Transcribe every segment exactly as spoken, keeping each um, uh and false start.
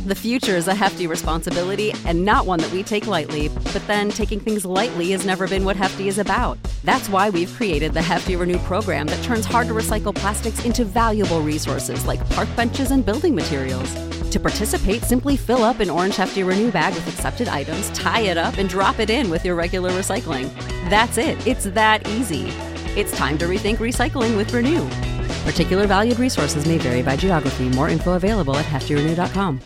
The future is a hefty responsibility and not one that we take lightly, but then taking things lightly has never been what Hefty is about. That's why we've created the Hefty Renew program that turns hard-to-recycle plastics into valuable resources like park benches and building materials. To participate, simply fill up an orange Hefty Renew bag with accepted items, tie it up, and drop it in with your regular recycling. That's it. It's that easy. It's time to rethink recycling with Renew. Particular valued resources may vary by geography. More info available at hefty renew dot com.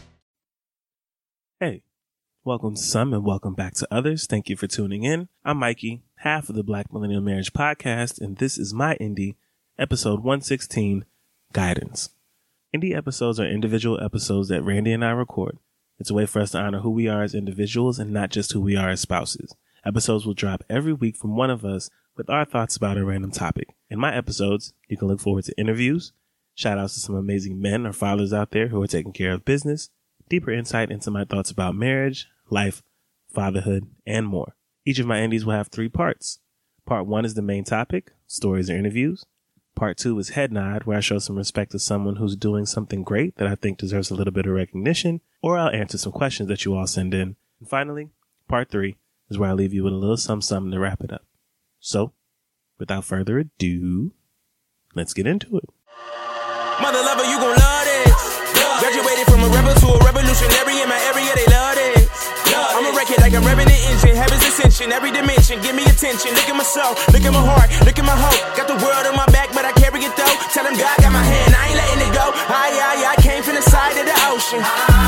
Hey, welcome to some and welcome back to others. Thank you for tuning in. I'm Mikey, half of the Black Millennial Marriage Podcast, and this is my Indie, episode one sixteen, Guidance. Indie episodes are individual episodes that Randy and I record. It's a way for us to honor who we are as individuals and not just who we are as spouses. Episodes will drop every week from one of us with our thoughts about a random topic. In my episodes, you can look forward to interviews, shout outs to some amazing men or fathers out there who are taking care of business, deeper insight into my thoughts about marriage, life, fatherhood, and more. Each of my indies will have three parts. Part one is the main topic, stories or interviews. Part two is head nod, where I show some respect to someone who's doing something great that I think deserves a little bit of recognition, or I'll answer some questions that you all send in. And finally, part three is where I leave you with a little something something to wrap it up. So, without further ado, let's get into it. Mother lover, you gon' love this. Graduated from a rebel to a revolutionary in my area, they love this. I'ma wreck it like I'm revving the engine, heaven's ascension, every dimension, give me attention. Look at my soul, look at my heart, look at my hope. Got the world on my back, but I carry it though. Tell them God got my hand, I ain't letting it go. I, I, I came from the side of the ocean.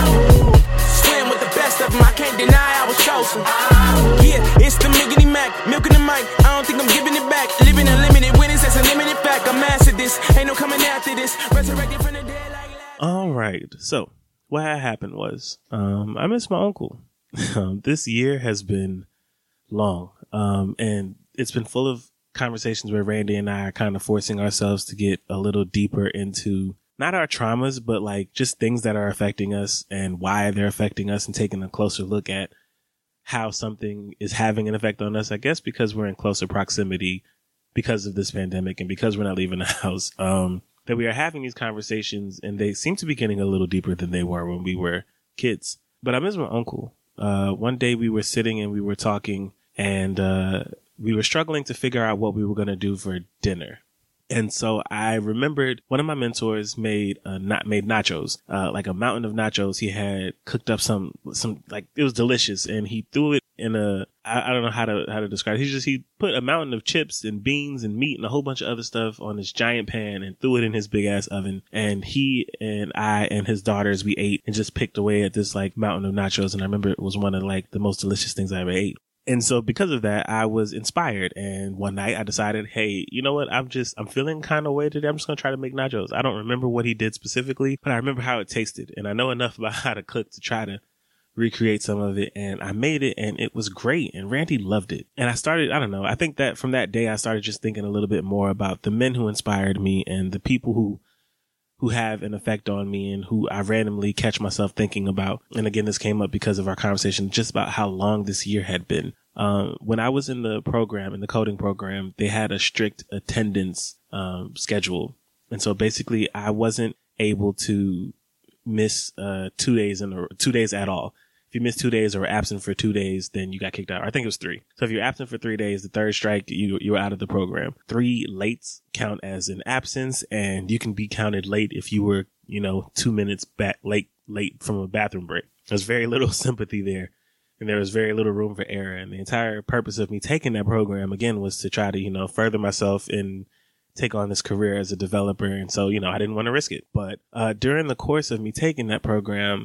Swim with the best of them, I can't deny I was chosen. Yeah, it's the Miggity Mac, milking the mic. I don't think I'm giving it back. Living unlimited winnings, that's a limited fact. I mastered this, ain't no coming after this. Resurrected from the dead like. All right, so what had happened was um, I miss my uncle. Um, this year has been long, um, and it's been full of conversations where Randy and I are kind of forcing ourselves to get a little deeper into not our traumas, but like just things that are affecting us and why they're affecting us, and taking a closer look at how something is having an effect on us, I guess, because we're in closer proximity because of this pandemic and because we're not leaving the house, um, that we are having these conversations, and they seem to be getting a little deeper than they were when we were kids. But I miss my uncle. Uh, one day we were sitting and we were talking, and uh, we were struggling to figure out what we were going to do for dinner. And so I remembered one of my mentors made uh, not made nachos, uh, like a mountain of nachos. He had cooked up some some like it was delicious, and he threw it in a I, I don't know how to how to describe it. He just he put a mountain of chips and beans and meat and a whole bunch of other stuff on this giant pan and threw it in his big ass oven. And he and I and his daughters, we ate and just picked away at this like mountain of nachos. And I remember it was one of like the most delicious things I ever ate. And so because of that, I was inspired. And one night I decided, hey, you know what? I'm just, I'm feeling kind of way today. I'm just going to try to make nachos. I don't remember what he did specifically, but I remember how it tasted. And I know enough about how to cook to try to recreate some of it. And I made it, and it was great. And Randy loved it. And I started, I don't know, I think that from that day, I started just thinking a little bit more about the men who inspired me and the people who who have an effect on me and who I randomly catch myself thinking about. And again, this came up because of our conversation just about how long this year had been. Um, when I was in the program, in the coding program, they had a strict attendance um, schedule. And so basically I wasn't able to miss uh, two days in a, two days at all. If you miss two days or were absent for two days, then you got kicked out. I think it was three. So if you're absent for three days, the third strike, you you were out of the program. Three lates count as an absence, and you can be counted late if you were, you know, two minutes back late late from a bathroom break. There's very little sympathy there, and there was very little room for error. And the entire purpose of me taking that program again was to try to, you know, further myself and take on this career as a developer. And so, you know, I didn't want to risk it. But uh, during the course of me taking that program,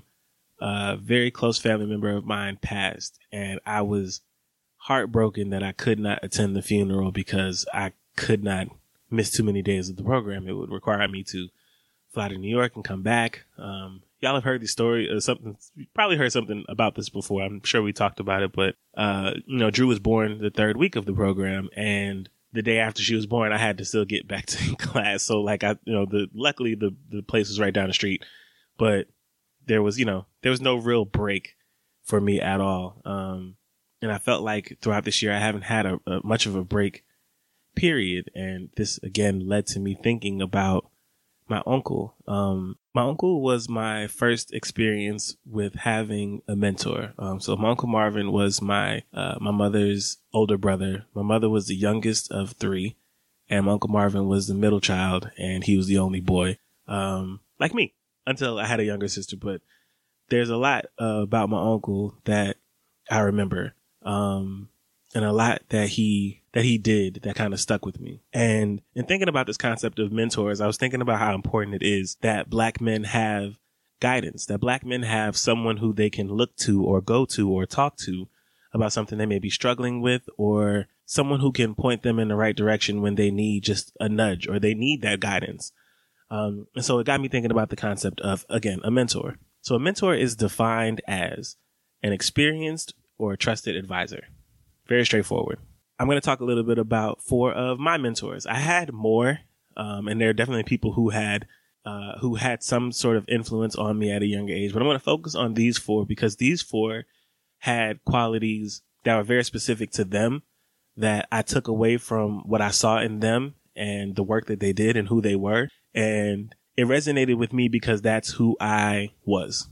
a very close family member of mine passed, and I was heartbroken that I could not attend the funeral because I could not miss too many days of the program. It would require me to fly to New York and come back. Um, y'all have heard the story or something. You probably heard something about this before. I'm sure we talked about it, but, uh, you know, Drew was born the third week of the program, and the day after she was born, I had to still get back to class. So like I, you know, the, luckily the, the place was right down the street, but there was, you know, there was no real break for me at all. Um, and I felt like throughout this year, I haven't had a, a much of a break, period. And this again led to me thinking about my uncle. Um, My uncle was my first experience with having a mentor. Um, so my Uncle Marvin was my uh, my mother's older brother. My mother was the youngest of three, and my Uncle Marvin was the middle child, and he was the only boy, um, like me, until I had a younger sister. But there's a lot uh, about my uncle that I remember, um, and a lot that he that he did that kind of stuck with me. And in thinking about this concept of mentors, I was thinking about how important it is that Black men have guidance, that Black men have someone who they can look to or go to or talk to about something they may be struggling with, or someone who can point them in the right direction when they need just a nudge or they need that guidance. Um, and so it got me thinking about the concept of, again, a mentor. So a mentor is defined as an experienced or trusted advisor. Very straightforward. I'm going to talk a little bit about four of my mentors. I had more, um, and there are definitely people who had uh, who had some sort of influence on me at a younger age. But I'm going to focus on these four because these four had qualities that were very specific to them that I took away from what I saw in them and the work that they did and who they were. And it resonated with me because that's who I was.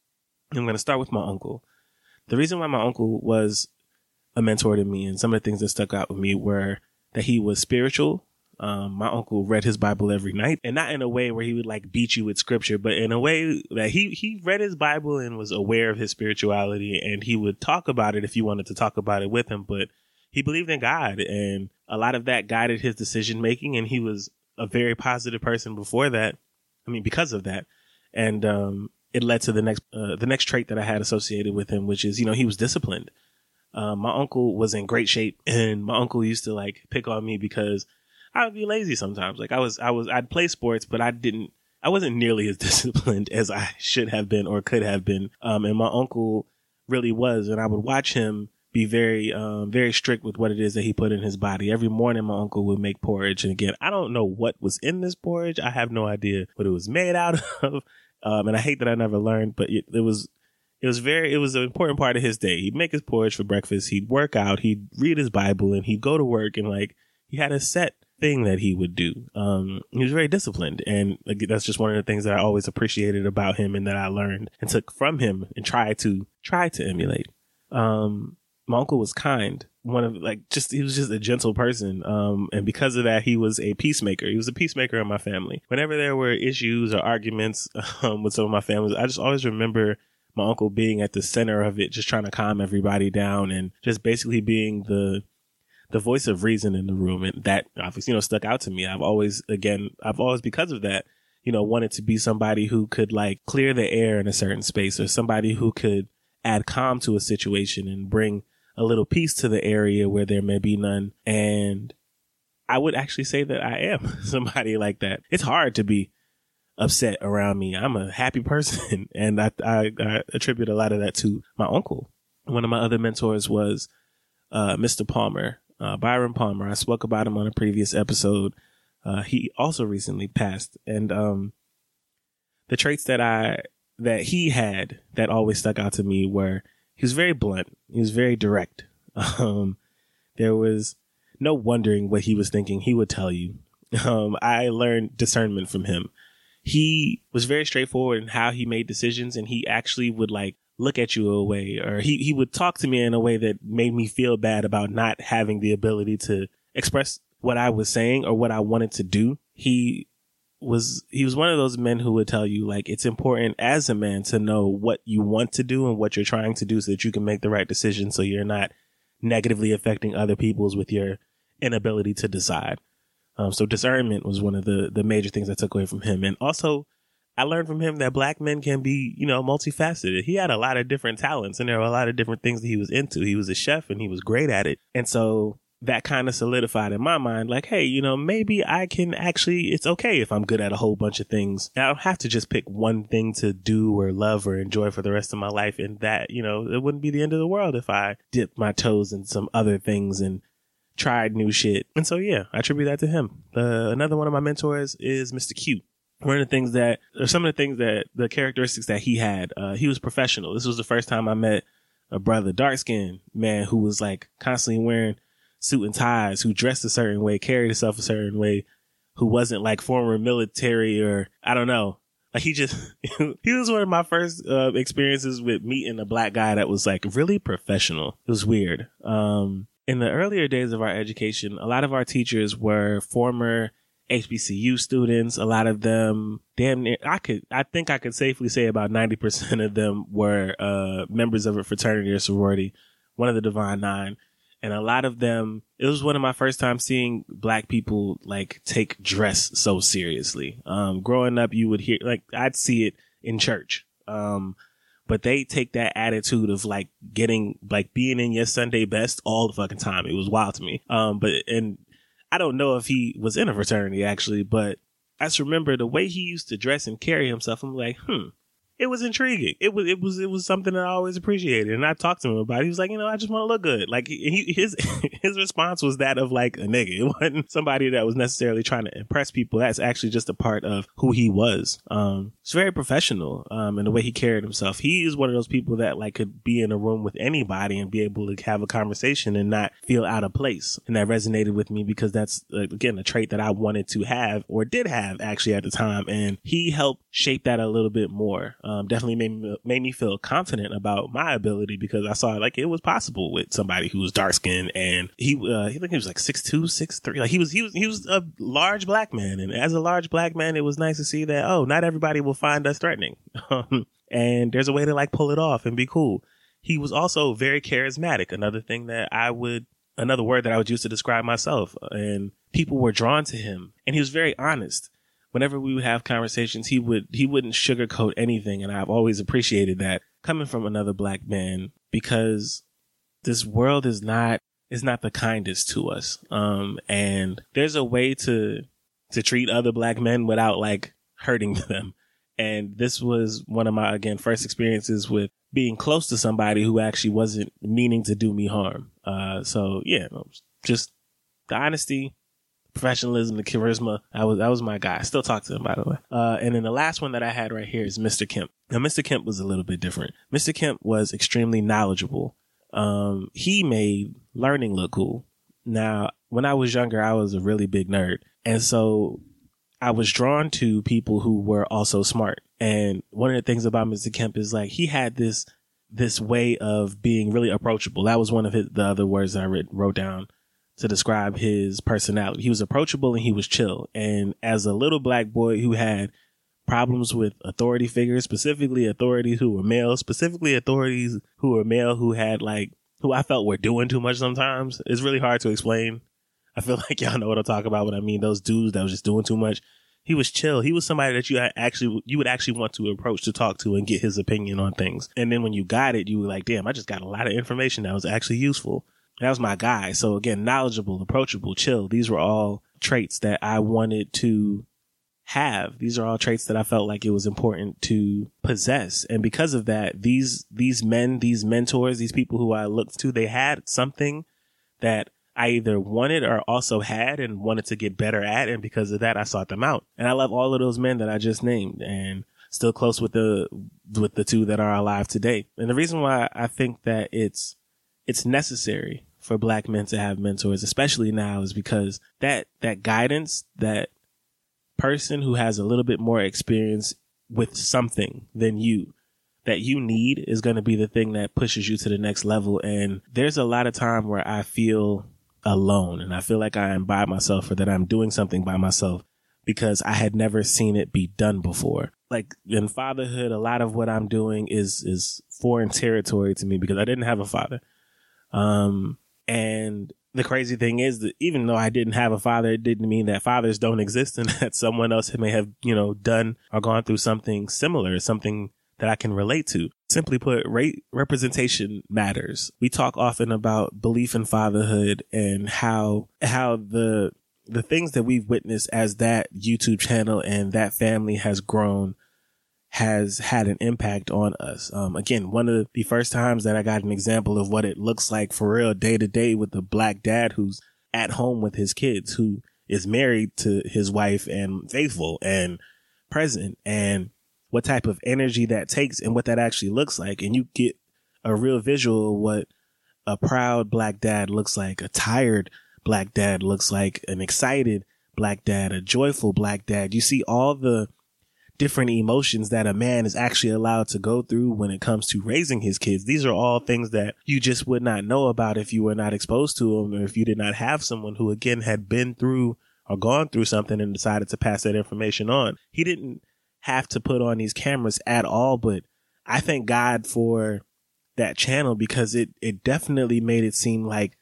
I'm going to start with my uncle. The reason why my uncle was a mentor to me and some of the things that stuck out with me were that he was spiritual. Um, my uncle read his Bible every night, and not in a way where he would like beat you with scripture, but in a way that he, he read his Bible and was aware of his spirituality, and he would talk about it if you wanted to talk about it with him. But he believed in God, and a lot of that guided his decision making. And he was a very positive person before that. I mean, because of that. And, um, it led to the next, uh, the next trait that I had associated with him, which is, you know, he was disciplined. Um, my uncle was in great shape, and my uncle used to like pick on me because I would be lazy sometimes. Like I was, I was, I'd play sports, but I didn't, I wasn't nearly as disciplined as I should have been or could have been. Um, and my uncle really was. And I would watch him be very, um, very strict with what it is that he put in his body. Every morning, my uncle would make porridge. And again, I don't know what was in this porridge. I have no idea what it was made out of. Um, and I hate that I never learned, but it, it was, It was very, it was an important part of his day. He'd make his porridge for breakfast. He'd work out. He'd read his Bible, and he'd go to work, and like he had a set thing that he would do. Um, he was very disciplined. And like, that's just one of the things that I always appreciated about him and that I learned and took from him and tried to try to emulate. Um, my uncle was kind. One of like, just, he was just a gentle person. Um, and because of that, he was a peacemaker. He was a peacemaker in my family. Whenever there were issues or arguments, um, with some of my families, I just always remember my uncle being at the center of it, just trying to calm everybody down and just basically being the the voice of reason in the room. And that obviously, you know, stuck out to me. I've always, again, I've always, because of that, you know, wanted to be somebody who could like clear the air in a certain space, or somebody who could add calm to a situation and bring a little peace to the area where there may be none. And I would actually say that I am somebody like that. It's hard to be upset around me. I'm a happy person, and I, I, I attribute a lot of that to my uncle. One of my other mentors was uh, Mister Palmer, uh, Byron Palmer. I spoke about him on a previous episode. Uh, he also recently passed, and um, the traits that I that he had that always stuck out to me were he was very blunt. He was very direct. Um, there was no wondering what he was thinking. He would tell you. Um, I learned discernment from him. He was very straightforward in how he made decisions, and he actually would like look at you a way, or he, he would talk to me in a way that made me feel bad about not having the ability to express what I was saying or what I wanted to do. He was, he was one of those men who would tell you like, it's important as a man to know what you want to do and what you're trying to do so that you can make the right decision. So you're not negatively affecting other people's with your inability to decide. Um, so discernment was one of the, the major things I took away from him. And also I learned from him that Black men can be, you know, multifaceted. He had a lot of different talents, and there were a lot of different things that he was into. He was a chef, and he was great at it. And so that kind of solidified in my mind, like, hey, you know, maybe I can actually, it's okay if I'm good at a whole bunch of things. I don't have to just pick one thing to do or love or enjoy for the rest of my life. And that, you know, it wouldn't be the end of the world if I dipped my toes in some other things and tried new shit. And so, yeah, I attribute that to him. Uh, another one of my mentors is Mister Q. One of the things that, or some of the things that, the characteristics that he had, uh, he was professional. This was the first time I met a brother, dark-skinned man who was like constantly wearing suit and ties, who dressed a certain way, carried himself a certain way, who wasn't like former military or, I don't know, Like he just, he was one of my first uh, experiences with meeting a black guy that was like really professional. It was weird. Um, in the earlier days of our education, a lot of our teachers were former H B C U students. A lot of them, damn near, I could, I think I could safely say about ninety percent of them were uh, members of a fraternity or sorority, one of the Divine Nine. And a lot of them, it was one of my first times seeing black people like take dress so seriously. Um, growing up, you would hear, like, I'd see it in church. Um, but they take that attitude of like getting, like being in your Sunday best all the fucking time. It was wild to me. Um, but, and I don't know if he was in a fraternity actually, but I just remember the way he used to dress and carry himself. I'm like, hmm. It was intriguing. It was, it was, it was something that I always appreciated. And I talked to him about it. He was like, you know, I just want to look good. Like he, his, his response was that of like a nigga. It wasn't somebody that was necessarily trying to impress people. That's actually just a part of who he was. Um, it's very professional, um, in the way he carried himself. He is one of those people that like could be in a room with anybody and be able to have a conversation and not feel out of place. And that resonated with me because that's, uh, again, a trait that I wanted to have or did have actually at the time. And he helped shape that a little bit more. Um, Um, definitely made me, made me feel confident about my ability because I saw like it was possible with somebody who was dark skinned and he, uh, I think he was like six two, six three. Like he was, he was, he was a large black man. And as a large black man, it was nice to see that, oh, not everybody will find us threatening. And there's a way to like pull it off and be cool. He was also very charismatic. Another thing that I would, another word that I would use to describe myself, and people were drawn to him and he was very honest. Whenever we would have conversations, he would, he wouldn't sugarcoat anything. And I've always appreciated that coming from another black man because this world is not, is not the kindest to us. Um, and there's a way to, to treat other black men without like hurting them. And this was one of my, again, first experiences with being close to somebody who actually wasn't meaning to do me harm. Uh, so yeah, just the honesty, professionalism, the charisma. I was, that was my guy. I still talk to him, by the way. Uh, and then the last one that I had right here is Mister Kemp. Now, Mister Kemp was a little bit different. Mister Kemp was extremely knowledgeable. Um, he made learning look cool. Now, when I was younger, I was a really big nerd. And so I was drawn to people who were also smart. And one of the things about Mister Kemp is like, he had this, this way of being really approachable. That was one of his, the other words that I read, wrote down to describe his personality. He was approachable and he was chill. And as a little black boy who had problems with authority figures, specifically authorities who were male, specifically authorities who were male who had like, who I felt were doing too much sometimes. It's really hard to explain. I feel like y'all know what I'm talking about when I mean those dudes that was just doing too much. He was chill. He was somebody that you actually, you would actually want to approach to talk to and get his opinion on things. And then when you got it, you were like, damn, I just got a lot of information that was actually useful. That was my guy. So again, knowledgeable, approachable, chill. These were all traits that I wanted to have. These are all traits that I felt like it was important to possess. And because of that, these, these men, these mentors, these people who I looked to, they had something that I either wanted or also had and wanted to get better at. And because of that, I sought them out. And I love all of those men that I just named and still close with the, with the two that are alive today. And the reason why I think that it's, it's necessary for black men to have mentors, especially now, is because that, that guidance, that person who has a little bit more experience with something than you, that you need is going to be the thing that pushes you to the next level. And there's a lot of time where I feel alone and I feel like I am by myself or that I'm doing something by myself because I had never seen it be done before. Like in fatherhood, a lot of what I'm doing is, is foreign territory to me because I didn't have a father. Um, and the crazy thing is that even though I didn't have a father, it didn't mean that fathers don't exist and that someone else may have, you know, done or gone through something similar, something that I can relate to. Simply put, rate representation matters. We talk often about belief in fatherhood and how, how the, the things that we've witnessed as that YouTube channel and that family has grown has had an impact on us. Um, again, one of the first times that I got an example of what it looks like for real day to day with a black dad who's at home with his kids, who is married to his wife and faithful and present, and what type of energy that takes and what that actually looks like. And you get a real visual of what a proud black dad looks like, a tired black dad looks like, an excited black dad, a joyful black dad. You see all the different emotions that a man is actually allowed to go through when it comes to raising his kids. These are all things that you just would not know about if you were not exposed to them, or if you did not have someone who, again, had been through or gone through something and decided to pass that information on. He didn't have to put on these cameras at all, but I thank God for that channel, because it, it definitely made it seem like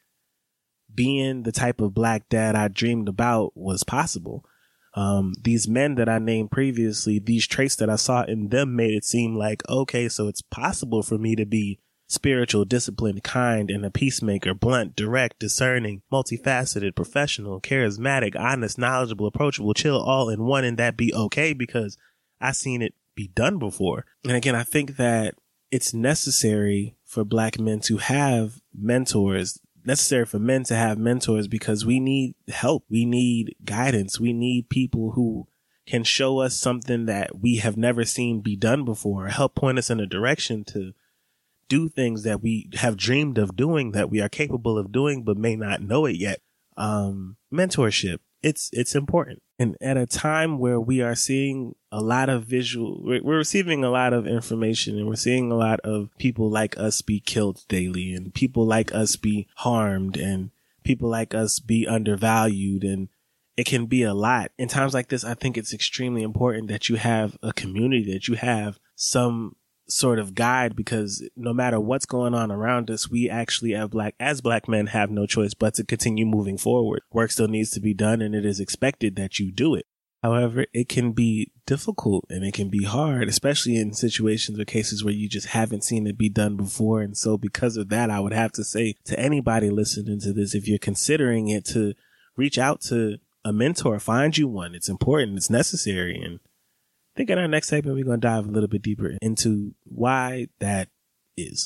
being the type of black dad I dreamed about was possible. Um, these men that I named previously, these traits that I saw in them made it seem like, okay, so it's possible for me to be spiritual, disciplined, kind, and a peacemaker, blunt, direct, discerning, multifaceted, professional, charismatic, honest, knowledgeable, approachable, chill, all in one, and that be okay, because I seen it be done before. And again, I think that it's necessary for black men to have mentors, necessary for men to have mentors, because we need help. We need guidance. We need people who can show us something that we have never seen be done before, or help point us in a direction to do things that we have dreamed of doing, that we are capable of doing, but may not know it yet. Um, mentorship. It's, it's important. And at a time where we are seeing a lot of visual, we're, we're receiving a lot of information, and we're seeing a lot of people like us be killed daily, and people like us be harmed, and people like us be undervalued. And it can be a lot. In times like this, I think it's extremely important that you have a community, that you have some sort of guide, because no matter what's going on around us, we actually have black as black men have no choice but to continue moving forward. Work still needs to be done, and it is expected that you do it. However, it can be difficult and it can be hard, especially in situations or cases where you just haven't seen it be done before. And so because of that, I would have to say to anybody listening to this, if you're considering it, to reach out to a mentor, find you one. It's important. It's necessary. And I think in our next segment, we're going to dive a little bit deeper into why that is.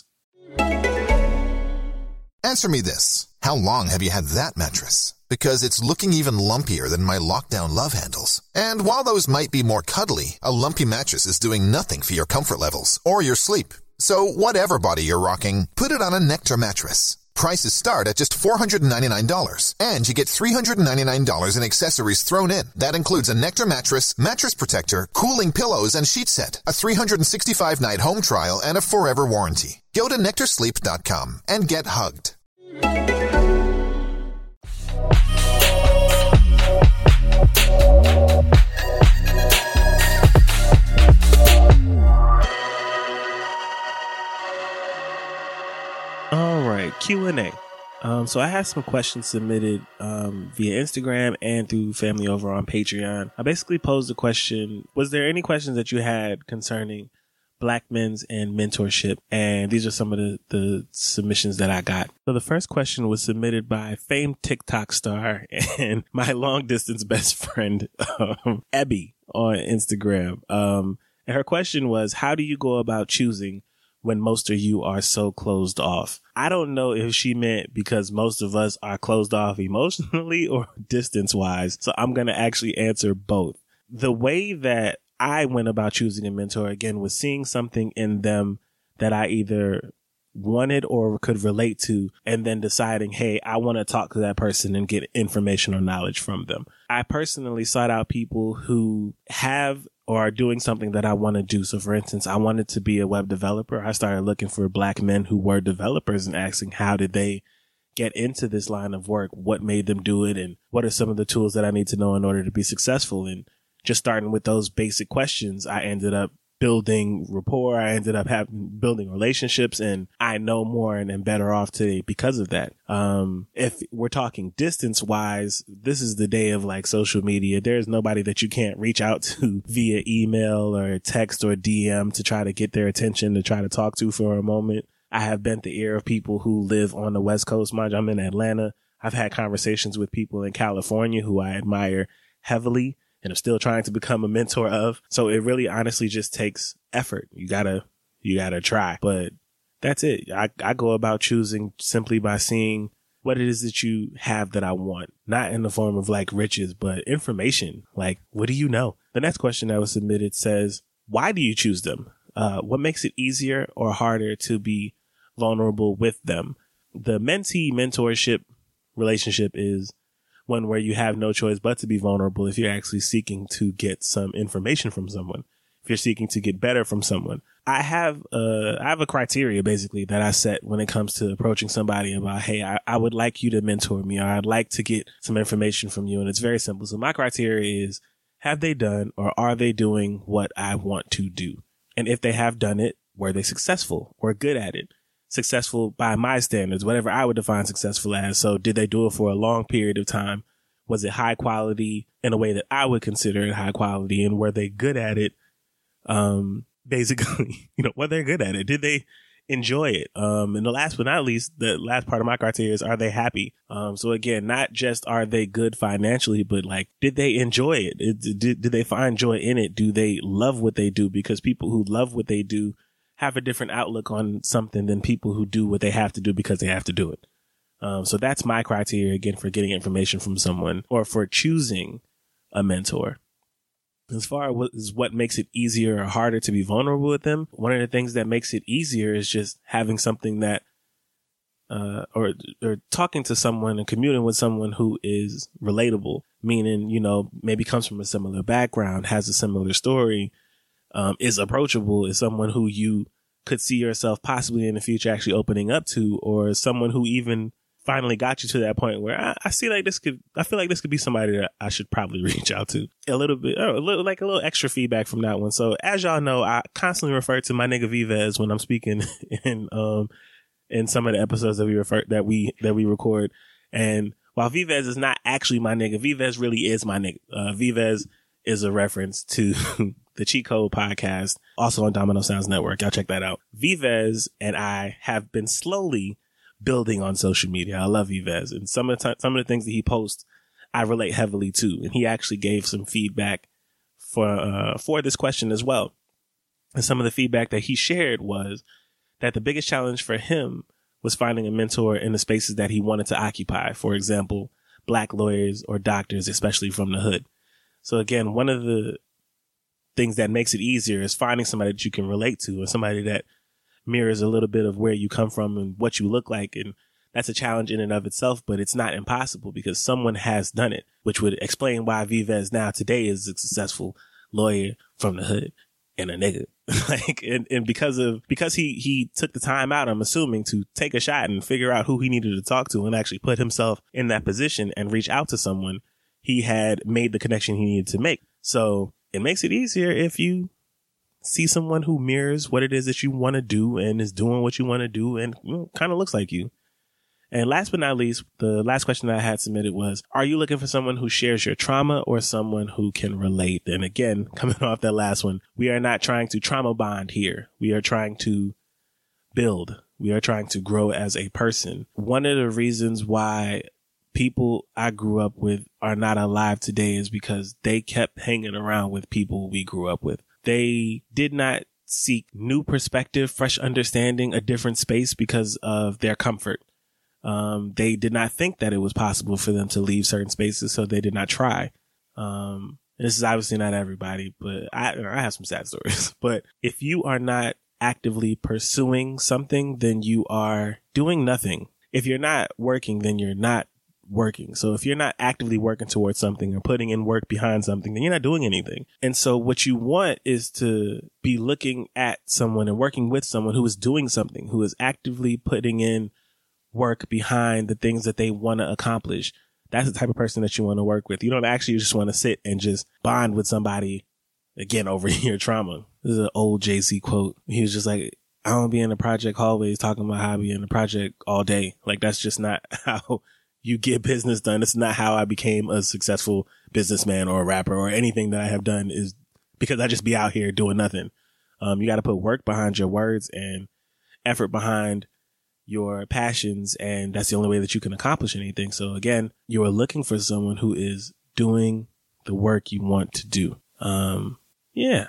Answer me this. How long have you had that mattress? Because it's looking even lumpier than my lockdown love handles. And while those might be more cuddly, a lumpy mattress is doing nothing for your comfort levels or your sleep. So whatever body you're rocking, put it on a Nectar mattress. Prices start at just four hundred ninety-nine dollars, and you get three hundred ninety-nine dollars in accessories thrown in. That includes a Nectar mattress, mattress protector, cooling pillows, and sheet set, a three hundred sixty-five night home trial, and a forever warranty. Go to nectar sleep dot com and get hugged. All right, Q and A. Um, so I had some questions submitted um, via Instagram and through family over on Patreon. I basically posed a question: was there any questions that you had concerning black men's and mentorship? And these are some of the, the submissions that I got. So the first question was submitted by famed TikTok star and my long distance best friend, um, Abby, on Instagram. Um, and her question was, how do you go about choosing when most of you are so closed off? I don't know if she meant because most of us are closed off emotionally or distance wise. So I'm going to actually answer both. The way that I went about choosing a mentor, again, was seeing something in them that I either wanted or could relate to, and then deciding, hey, I want to talk to that person and get information or knowledge from them. I personally sought out people who have or are doing something that I want to do. So for instance, I wanted to be a web developer. I started looking for black men who were developers and asking how did they get into this line of work? What made them do it? And what are some of the tools that I need to know in order to be successful? And just starting with those basic questions, I ended up building rapport. I ended up having building relationships, and I know more and am better off today because of that. Um, if we're talking distance wise, this is the day of like social media. There's nobody that you can't reach out to via email or text or D M to try to get their attention, to try to talk to for a moment. I have bent the ear of people who live on the West Coast. Mind you, I'm in Atlanta. I've had conversations with people in California who I admire heavily and I'm still trying to become a mentor of. So it really honestly just takes effort. You gotta, you gotta try, but that's it. I, I go about choosing simply by seeing what it is that you have that I want, not in the form of like riches, but information. Like, what do you know? The next question that was submitted says, why do you choose them? Uh, what makes it easier or harder to be vulnerable with them? The mentee mentorship relationship is one where you have no choice but to be vulnerable if you're actually seeking to get some information from someone. if you're seeking to get better from someone. I have uh I have a criteria basically that I set when it comes to approaching somebody about, hey, I, I would like you to mentor me, or I'd like to get some information from you. And it's very simple. So my criteria is, have they done or are they doing what I want to do? And if they have done it, were they successful or good at it? Successful by my standards, whatever I would define successful as. So did they do it for a long period of time? Was it high quality in a way that I would consider it high quality? And were they good at it? Um, basically, you know, were they good at it? Did they enjoy it? Um, and the last but not least, the last part of my criteria is, are they happy? Um, so again, not just are they good financially, but like, did they enjoy it? Did, did, did they find joy in it? Do they love what they do? Because people who love what they do have a different outlook on something than people who do what they have to do because they have to do it. Um, so that's my criteria, again, for getting information from someone or for choosing a mentor. As far as what makes it easier or harder to be vulnerable with them, one of the things that makes it easier is just having something that, uh, or, or talking to someone and communing with someone who is relatable, meaning, you know, maybe comes from a similar background, has a similar story, um, is approachable, is someone who you could see yourself possibly in the future actually opening up to, or someone who even finally got you to that point where I, I see like this could, I feel like this could be somebody that I should probably reach out to. A little bit, oh, a little, like a little extra feedback from that one. So as y'all know, I constantly refer to my nigga Vivez when I'm speaking in, um, in some of the episodes that we refer, that we, that we record. And while Vivez is not actually my nigga, Vivez really is my nigga. Uh, Vivez is a reference to the Cheat Code podcast, also on Domino Sounds Network. Y'all check that out. Vivez and I have been slowly building on social media. I love Vivez, and some of the t- some of the things that he posts, I relate heavily to. And he actually gave some feedback for uh, for this question as well. And some of the feedback that he shared was that the biggest challenge for him was finding a mentor in the spaces that he wanted to occupy. For example, black lawyers or doctors, especially from the hood. So again, one of the things that makes it easier is finding somebody that you can relate to, or somebody that mirrors a little bit of where you come from and what you look like. And that's a challenge in and of itself, but it's not impossible because someone has done it, which would explain why Vivez now today is a successful lawyer from the hood and a nigga. like, and, and because of, because he, he took the time out, I'm assuming, to take a shot and figure out who he needed to talk to and actually put himself in that position and reach out to someone, he had made the connection he needed to make. So it makes it easier if you see someone who mirrors what it is that you want to do and is doing what you want to do and, you know, kind of looks like you. And last but not least, the last question that I had submitted was, are you looking for someone who shares your trauma or someone who can relate? And again, coming off that last one, we are not trying to trauma bond here. We are trying to build. We are trying to grow as a person. One of the reasons why people I grew up with are not alive today is because they kept hanging around with people we grew up with. They did not seek new perspective, fresh understanding, a different space because of their comfort. Um, they did not think that it was possible for them to leave certain spaces, so they did not try. Um, and this is obviously not everybody, but I, I have some sad stories. But if you are not actively pursuing something, then you are doing nothing. If you're not working, then you're not working. So if you're not actively working towards something or putting in work behind something, then you're not doing anything. And so what you want is to be looking at someone and working with someone who is doing something, who is actively putting in work behind the things that they want to accomplish. That's the type of person that you want to work with. You don't actually just want to sit and just bond with somebody, again, over your trauma. This is an old Jay-Z quote. He was just like, I don't be in the project hallways talking about how I be in the project all day. Like, that's just not how you get business done. It's not how I became a successful businessman or a rapper or anything that I have done, is because I just be out here doing nothing. Um, you got to put work behind your words and effort behind your passions. And that's the only way that you can accomplish anything. So again, you are looking for someone who is doing the work you want to do. Um, yeah.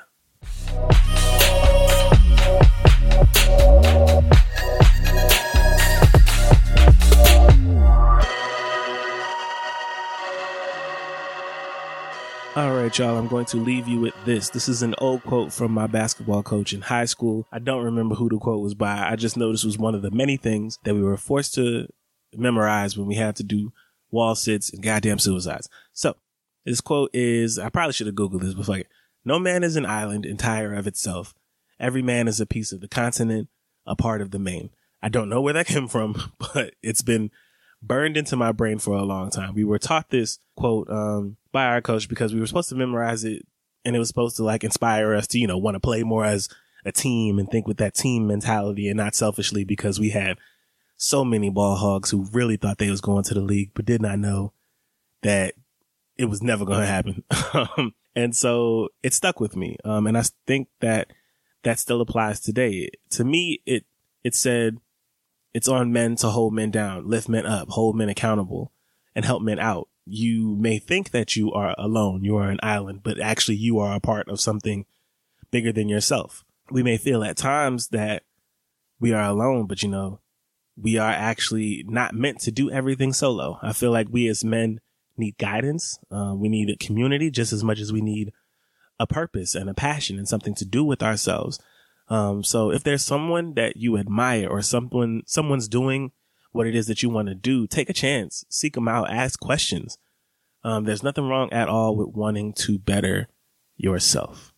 All right, y'all, I'm going to leave you with this. This is an old quote from my basketball coach in high school. I don't remember who the quote was by. I just know this was one of the many things that we were forced to memorize when we had to do wall sits and goddamn suicides. So this quote is, I probably should have Googled this, but fuck it. No man is an island entire of itself. Every man is a piece of the continent, a part of the main. I don't know where that came from, but it's been burned into my brain for a long time. We were taught this quote um, by our coach because we were supposed to memorize it, and it was supposed to like inspire us to, you know, want to play more as a team and think with that team mentality and not selfishly, because we had so many ball hogs who really thought they was going to the league, but did not know that it was never going to happen. And so it stuck with me. Um, and I think that that still applies today. To me, it, it said it's on men to hold men down, lift men up, hold men accountable, and help men out. You may think that you are alone, you are an island, but actually you are a part of something bigger than yourself. We may feel at times that we are alone, but you know, we are actually not meant to do everything solo. I feel like we as men need guidance. Uh, we need a community just as much as we need a purpose and a passion and something to do with ourselves. Um, so if there's someone that you admire or someone, someone's doing what it is that you want to do, take a chance, seek them out, ask questions. Um, there's nothing wrong at all with wanting to better yourself.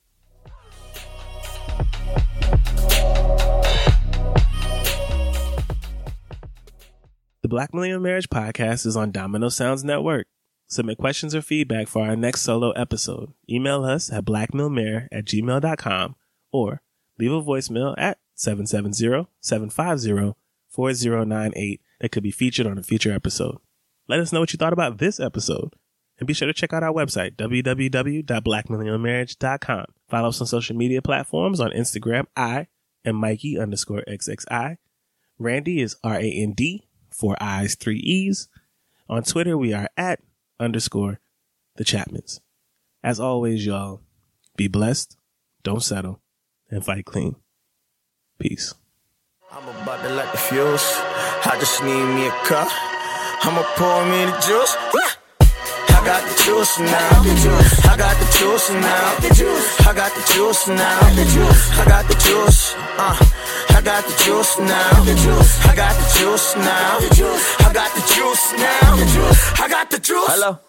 The Black Millennial Marriage Podcast is on Domino Sounds Network. Submit questions or feedback for our next solo episode. Email us at blackmillmare at gmail dot com or leave a voicemail at seven seven zero, seven five zero, four zero nine eight that could be featured on a future episode. Let us know what you thought about this episode. And be sure to check out our website, w w w dot black millennial marriage dot com. Follow us on social media platforms. On Instagram, I am Mikey underscore X X I. Randy is R A N D, four I's, three E's. On Twitter, we are at underscore the Chapmans. As always, y'all, be blessed, don't settle, and fight clean. Peace. I'm about to light the fuse. I just need me a cup. I'ma pour me the juice. I got the juice now. I got the juice now. I got the juice now. I got the juice. Uh, I got the juice now. I got the juice now. I got the juice now. I got the juice. Hello.